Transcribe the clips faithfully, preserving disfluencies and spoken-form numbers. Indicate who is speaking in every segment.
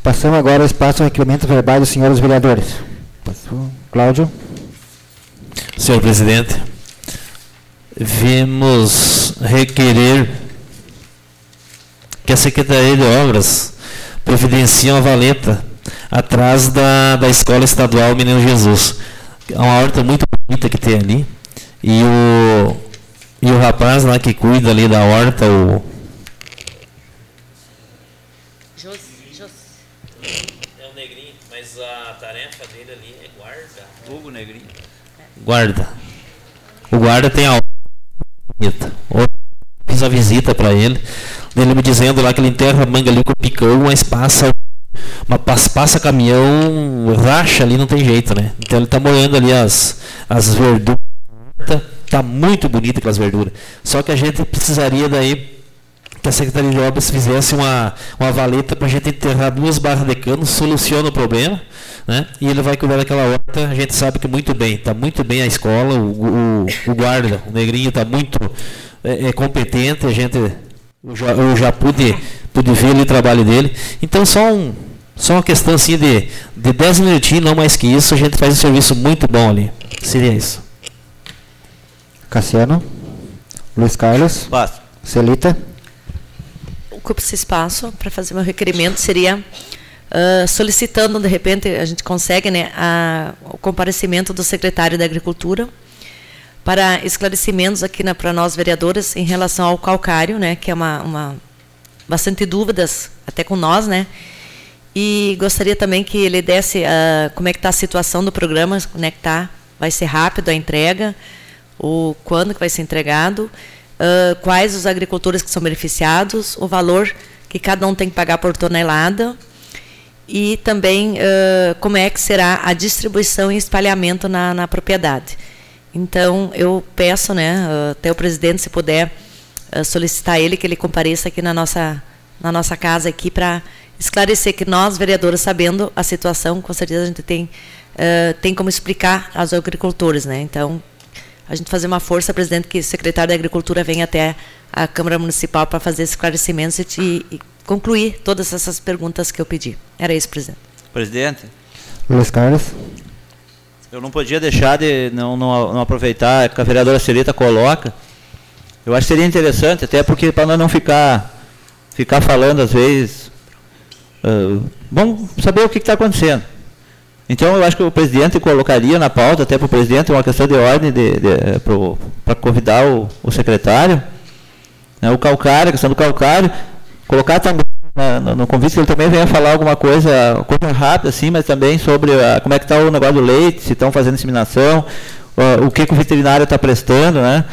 Speaker 1: Passamos agora ao espaço ao requerimento verbal dos senhores vereadores. Passou. Cláudio.
Speaker 2: Senhor presidente, vimos requerer que a Secretaria de Obras providencie uma valeta atrás da, da Escola Estadual Menino Jesus. É uma horta muito bonita que tem ali. E o, e o rapaz lá que cuida ali da horta, o...
Speaker 3: Jos, Jos.
Speaker 2: É o Negrinho, mas a tarefa dele ali é guarda.
Speaker 4: Hugo Negrinho.
Speaker 2: Guarda. O guarda tem a horta bonita. Fiz a visita para ele. Ele me dizendo lá que ele enterra a manga ali com o picão, mas passa... Uma passa, passa caminhão, racha ali, não tem jeito, né? Então ele está molhando ali as, as verduras. Está muito bonita aquelas verduras. Só que a gente precisaria daí que a Secretaria de Obras fizesse uma, uma valeta para a gente enterrar duas barras de cano, soluciona o problema, né? E ele vai cuidar daquela horta, a gente sabe que muito bem, está muito bem a escola, o, o, o guarda, o Negrinho está muito é, é competente, a gente... Eu já, eu já pude, pude ver ali o trabalho dele. Então, só, um, só uma questão assim de, de dez minutinhos, não mais que isso, a gente faz um serviço muito bom ali. Seria isso.
Speaker 1: Cassiano. Luiz Carlos.
Speaker 4: Passo.
Speaker 1: Celita.
Speaker 3: Ocupa esse espaço para fazer meu requerimento. Seria uh, solicitando, de repente, a gente consegue, né, a, o comparecimento do secretário da Agricultura para esclarecimentos aqui para nós vereadoras em relação ao calcário, né, que é uma, uma bastante dúvidas até com nós, né, e gostaria também que ele desse uh, como é que está a situação do programa, como é que está, vai ser rápido a entrega, o quando que vai ser entregado, uh, quais os agricultores que são beneficiados, o valor que cada um tem que pagar por tonelada e também uh, como é que será a distribuição e espalhamento na, na propriedade. Então, eu peço, né, até o presidente, se puder, solicitar ele que ele compareça aqui na nossa, na nossa casa aqui para esclarecer que nós, vereadores, sabendo a situação, com certeza a gente tem, uh, tem como explicar aos agricultores, né? Então, a gente fazer uma força, presidente, que o secretário da Agricultura venha até a Câmara Municipal para fazer esclarecimentos e, e, e concluir todas essas perguntas que eu pedi. Era isso, presidente.
Speaker 4: Presidente.
Speaker 1: Luiz Carlos.
Speaker 4: Eu não podia deixar de não, não, não aproveitar que a vereadora Celita coloca. Eu acho que seria interessante, até porque para nós não ficar, ficar falando às vezes, uh, vamos saber o que está acontecendo. Então eu acho que o presidente colocaria na pauta, até para o presidente, uma questão de ordem de, de, para convidar o, o secretário, né, o calcário, a questão do calcário, colocar também No, no convite que ele também venha falar alguma coisa, coisa rápida assim, mas também sobre a, como é que está o negócio do leite, se estão fazendo inseminação, uh, o que, que o veterinário está prestando, né?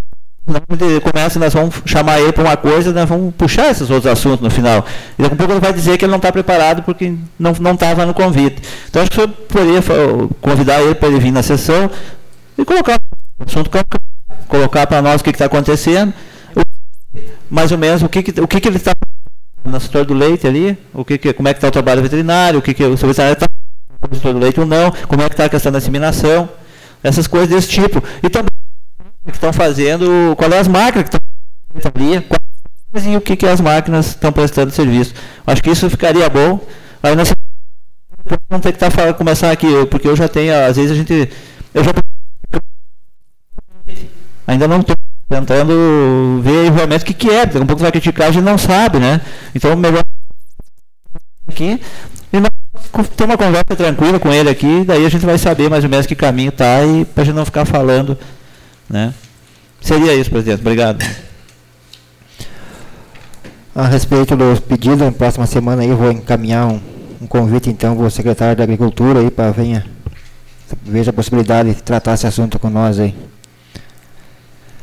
Speaker 4: Ele começa, nós vamos chamar ele para uma coisa, nós vamos puxar esses outros assuntos no final. E daqui a pouco ele vai dizer que ele não está preparado porque não não estava no convite. Então acho que eu poderia convidar ele para ele vir na sessão e colocar o assunto, colocar para nós o que está acontecendo, mais ou menos o que, que, o que, que ele está no setor do leite ali, o que, que, como é que está o trabalho veterinário, o que, que o seu veterinário está no setor do leite ou não, como é que está a questão da inseminação, essas coisas desse tipo. E também que estão fazendo, qual é as máquinas que estão ali, quais, e o que, que as máquinas estão prestando serviço. Acho que isso ficaria bom. Aí nós vamos ter que estar falando, começar aqui, porque eu já tenho, às vezes a gente, eu já ainda não estou tentando ver realmente o que, que é, daqui a pouco vai criticar, a gente não sabe, né? Então, melhor aqui e ter uma conversa tranquila com ele aqui, daí a gente vai saber mais ou menos que caminho está e para a gente não ficar falando, né? Seria isso, presidente. Obrigado.
Speaker 1: A respeito dos pedidos, na próxima semana aí eu vou encaminhar um, um convite então para o secretário da Agricultura aí para venha veja a possibilidade de tratar esse assunto com nós aí.